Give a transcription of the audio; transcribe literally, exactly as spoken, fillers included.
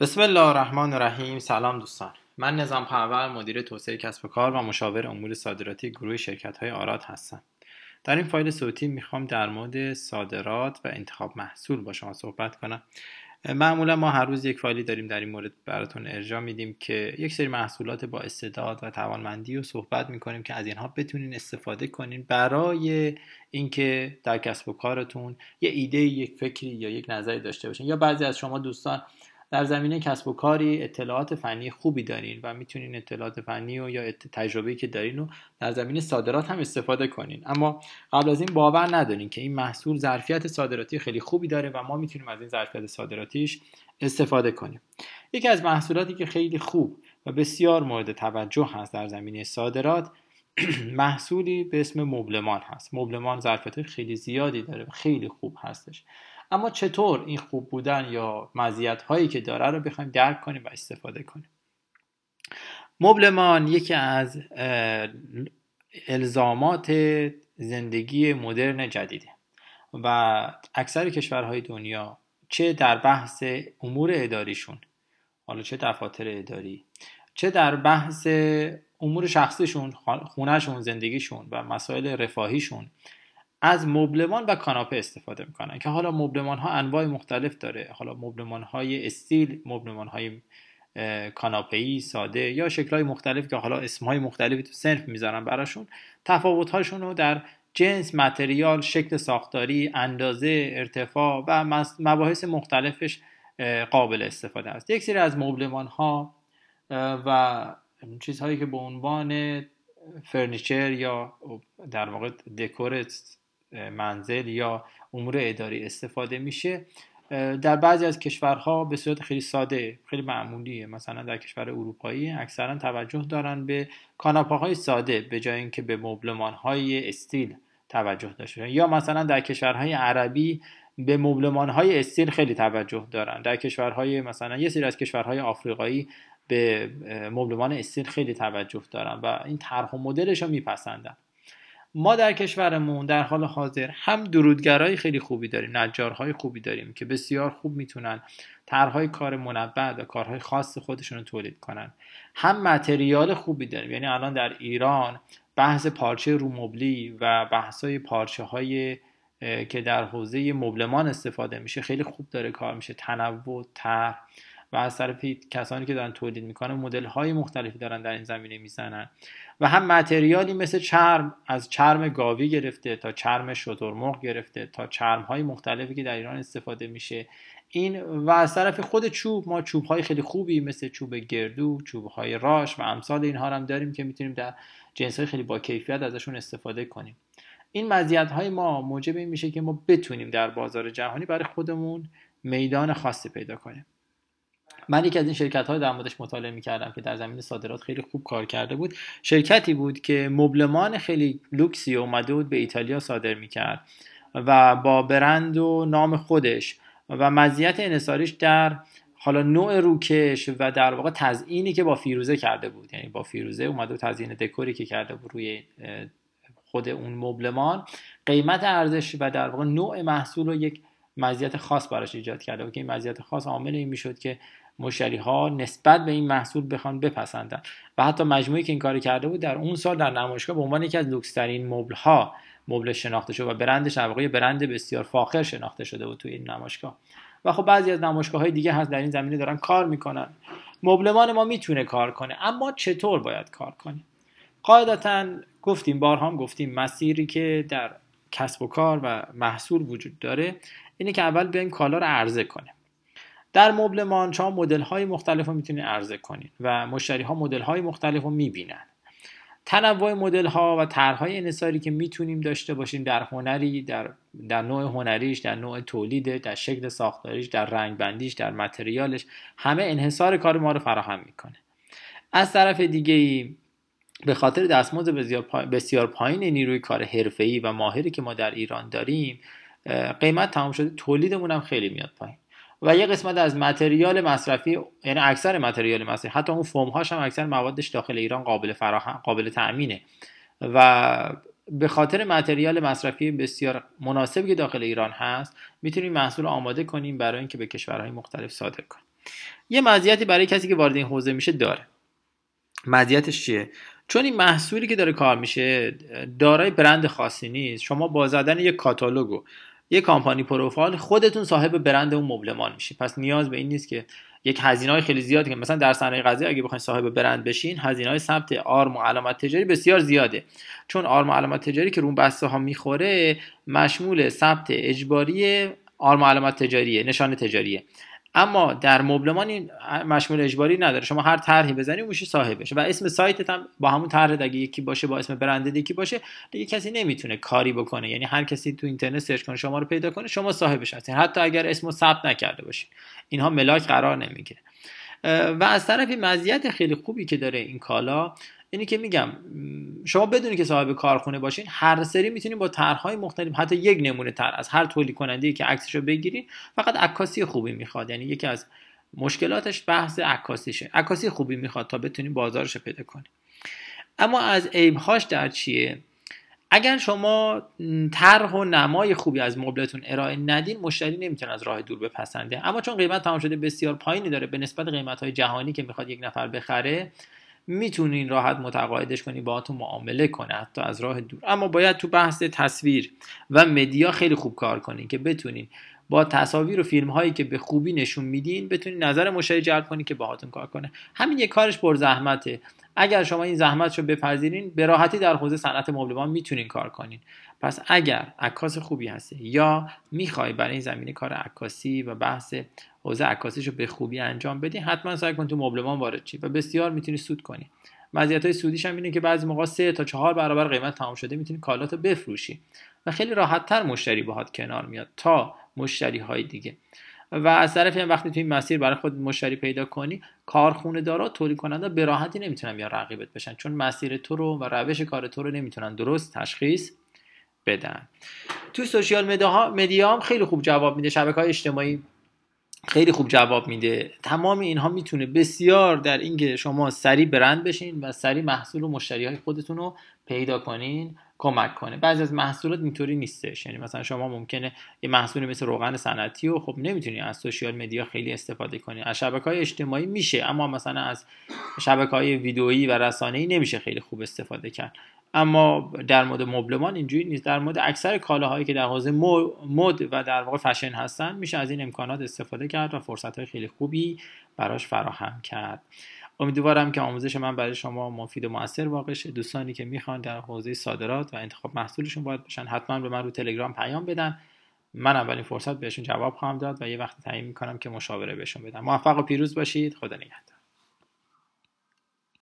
بسم الله الرحمن الرحیم. سلام دوستان، من نظام پرور، مدیر توسعه کسب و کار و مشاور امور صادراتی گروه شرکت‌های آراد هستم. در این فایل صوتی میخوام در مورد صادرات و انتخاب محصول با شما صحبت کنم. معمولا ما هر روز یک فایلی داریم در این مورد براتون ارجاع میدیم که یک سری محصولات با استعداد و توانمندی رو صحبت میکنیم که از اینها بتونین استفاده کنین برای اینکه در کسب و کارتون یه ایده، یک فکری یا یک نظری داشته باشین. یا بعضی از شما دوستان در زمینه کسب و کاری اطلاعات فنی خوبی دارین و میتونین اطلاعات فنی و یا تجربه‌ای که دارین رو در زمینه صادرات هم استفاده کنین، اما قبل از این باور ندارین که این محصول ظرفیت صادراتی خیلی خوبی داره و ما میتونیم از این ظرفیت صادراتیش استفاده کنیم. یکی از محصولاتی که خیلی خوب و بسیار مورد توجه هست در زمینه صادرات محصولی به اسم مبلمان هست. مبلمان ظرفیت خیلی زیادی داره و خیلی خوب هستش، اما چطور این خوب بودن یا مزیت‌هایی که داره رو بخوایم درک کنیم و استفاده کنیم؟ مبلمان یکی از الزامات زندگی مدرن جدیده و اکثر کشورهای دنیا چه در بحث امور اداریشون، حالا چه دفاتر اداری، چه در بحث امور شخصیشون، خونهشون، زندگیشون و مسائل رفاهیشون، از مبلمان و کاناپه استفاده میکنن که حالا مبلمان ها انواع مختلف داره. حالا مبلمان های استیل، مبلمان های کاناپه‌ای ساده یا شکل‌های مختلف که حالا اسم‌های مختلفی تو صنف میذارن براشون. تفاوت‌هاشون رو در جنس، متریال، شکل ساختاری، اندازه، ارتفاع و مباحث مختلفش قابل استفاده است. یک سری از مبلمان ها و چیزهایی که به عنوان فرنیچر یا در واقع دکور منزل یا امور اداری استفاده میشه، در بعضی از کشورها به صورت خیلی ساده، خیلی معمولیه. مثلا در کشور اروپایی اکثرا توجه دارن به کاناپه‌های ساده به جای اینکه به مبلمان‌های استیل توجه داشته باشن. یا مثلا در کشورهای عربی به مبلمان‌های استیل خیلی توجه دارن. در کشورهای مثلا یه سری از کشورهای آفریقایی به مبلمان استیل خیلی توجه دارن و این طرح و مدلش رو میپسندن. ما در کشورمون در حال حاضر هم درودگرای خیلی خوبی داریم، نجارهای خوبی داریم که بسیار خوب میتونن طرحهای کار منبع و کارهای خاص خودشون رو تولید کنن. هم متریال خوبی داریم، یعنی الان در ایران بحث پارچه رومبلی و بحثای پارچه های که در حوزه مبلمان استفاده میشه خیلی خوب داره کار میشه. تنوع، طرح و از طرف کسانی که دارن تولید میکنن مدل های مختلفی دارن در این زمینه میزنن. و هم متریالی مثل چرم، از چرم گاوی گرفته تا چرم شترمرغ گرفته تا چرم های مختلفی که در ایران استفاده میشه. این و از طرف خود چوب، ما چوب های خیلی خوبی مثل چوب گردو، چوب های راش و امثال اینها هم داریم که میتونیم در جنس های خیلی با کیفیت ازشون استفاده کنیم. این مزیت های ما موجب این میشه که ما بتونیم در بازار جهانی برای خودمون میدان خاصی پیدا کنیم. من یکی از این شرکت های در موردش مطالعه می‌کردم که در زمینه صادرات خیلی خوب کار کرده بود. شرکتی بود که مبلمان خیلی لوکسی اومده بود به ایتالیا صادر می‌کرد و با برند و نام خودش و مزیت انحصاریش در حالا نوع روکش و در واقع تزیینی که با فیروزه کرده بود. یعنی با فیروزه اومده و تزیین دکوری که کرده بود روی خود اون مبلمان، قیمت ارزش و در واقع نوع محصول رو یک مزیت خاص براش ایجاد کرده بود که این مزیت خاص عامل این میشد که مشتری ها نسبت به این محصول بخوان بپسندن. و حتی مجموعی که این کاری کرده بود در اون سال در نمایشگاه به عنوان یکی از لوکس ترین مبل ها مبل شناخته شد و برندش در واقع برند بسیار فاخر شناخته شده بود توی این نمایشگاه. و خب بعضی از نمایشگاه‌های دیگه هست در این زمینه دارن کار میکنن. مبلمان ما میتونه کار کنه، اما چطور باید کار کنه؟ قاعدتاً گفتیم، بارها هم گفتیم، مسیری که در کسب و کار و محصول وجود داره اینه که اول بیایم کالا رو عرضه کنیم. در مبلمان شما مدل‌های مختلف رو میتونید عرضه کنید و مشتری‌ها مدل‌های مختلف رو میبینن. تنوع مدل‌ها و طرح‌های انحصاری که میتونیم داشته باشیم در هنری، در در نوع هنریش، در نوع تولید، در شکل ساختاریش، در رنگ بندیش، در متریالش، همه انحصار کار ما رو فراهم میکنه. از طرف دیگه‌ای به خاطر دستمزد بسیار پایین نیروی کار حرفه‌ای و ماهری که ما در ایران داریم، قیمت تمام شده تولیدمون هم خیلی میاد پایین و یه قسمت از متریال مصرفی، یعنی اکثر متریال مصرفی، حتی اون فوم هاش هم اکثر موادش داخل ایران قابل فراهم، قابل تأمینه و به خاطر متریال مصرفی بسیار مناسبی که داخل ایران هست میتونیم محصول آماده کنیم برای اینکه به کشورهای مختلف صادر کنیم. یه مزیتی برای کسی که وارد این حوزه میشه داره. مزیتش چیه؟ چون این محصولی که داره کار میشه دارای برند خاصی نیست، شما با زدن یک کاتالوگ، یک کامپانی پروفایل، خودتون صاحب برند اون مبلمان میشید. پس نیاز به این نیست که یک هزینه‌های خیلی زیادی که مثلا در صنایع غذایی اگه بخواید صاحب برند بشین، هزینه‌های ثبت آرم و علامت تجاری بسیار زیاده. چون آرم و علامت تجاری که رو بسته ها میخوره مشمول ثبت اجباری آرم و علامت تجاریه، نشان تجاریه. اما در مبلمان این مشمول اجباری نداره، شما هر طرحی بزنی میشه صاحبش و اسم سایتت هم با همون طرح اگه یکی باشه، با اسم برند یکی باشه، دیگه کسی نمیتونه کاری بکنه. یعنی هر کسی تو اینترنت سرچ کنه شما رو پیدا کنه، شما صاحبش هستین حتی اگر اسمو ثبت نکرده باشین. اینها ملاک قرار نمیگیره. و از طرفی مزیت خیلی خوبی که داره این کالا اینی که میگم شما بدونی که صاحب کارخونه باشین، هر سری میتونین با طرحهای مختلف، حتی یک نمونه طرح از هر تولید کننده‌ای که عکسشو بگیرین، فقط عکاسی خوبی میخواد. یعنی یکی از مشکلاتش بحث عکاسیشه، عکاسی خوبی میخواد تا بتونین بازارش پیدا کنین. اما از عیب‌هاش در چیه؟ اگر شما طرح و نمای خوبی از مبلتون ارائه ندین، مشتری نمیتونه از راه دور بپسنده. اما چون قیمت تمام شده بسیار پایینی داره به نسبت قیمت‌های جهانی که میخواد یک نفر بخره، میتونین راحت متقاعدش کنی باهاتون معامله کنه حتی از راه دور. اما باید تو بحث تصویر و مدیا خیلی خوب کار کنین که بتونین با تصاویر و فیلم هایی که به خوبی نشون میدین بتونین نظر مشتری جلب کنین که باهاتون کار کنه. همین یک کارش پر زحمته. اگر شما این زحمت رو بپذیرین، به راحتی در حوزه صنعت مبلمان میتونین کار کنین. پس اگر عکاس خوبی هستی یا میخوای برای این زمینه کار عکاسی و بحث حوزه عکاسیشو به خوبی انجام بدی، حتما سعی کن تو مبلمان وارد شی و بسیار میتونی سود کنی. مزیت‌های سودیش هم اینه که بعضی موقع سه تا چهار برابر قیمت تمام شده میتونی کالاتو بفروشی و خیلی راحت‌تر مشتری باهات کنار میاد تا مشتری‌های دیگه. و از طرفی هم وقتی تو این مسیر برای خود مشتری پیدا کنی، کارخونه دارا، تولید کننده به راحتی نمیتونن بیان رقیبت بشن، چون مسیر تو رو و روش کار تو رو نمیتونن درست تشخیص بدن. تو سوشیال مدیا هم خیلی خوب جواب میده، شبکه‌های اجتماعی خیلی خوب جواب میده. تمام اینها میتونه بسیار در اینکه شما سریع برند بشین و سریع محصول و مشتری های خودتون رو پیدا کنین کمک کنه. بعضی از محصولات اینطوری نیستش. یعنی مثلا شما ممکنه یه محصولی مثل روغن صنعتی و خب نمیتونی از سوشیال مدیا خیلی استفاده کنی، از شبکه‌های اجتماعی میشه، اما مثلا از شبکه‌های ویدئویی و رسانه‌ای نمیشه خیلی خوب استفاده کرد. اما در مورد مبلمان اینجوری نیست. در مورد اکثر کالاهایی که در حوزه مد و در واقع فشن هستن میشه از این امکانات استفاده کرد و فرصت‌های خیلی خوبی براش فراهم کرد. امیدوارم که آموزش من برای شما مفید و مؤثر واقع شه. دوستانی که میخوان در حوزه صادرات و انتخاب محصولشون وارد بشن، حتما به من رو تلگرام پیام بدن. من اولین فرصت بهشون جواب خواهم داد و یه وقت تعیین میکنم که مشاوره بهشون بدم. موفق و پیروز باشید. خدا نگهدار.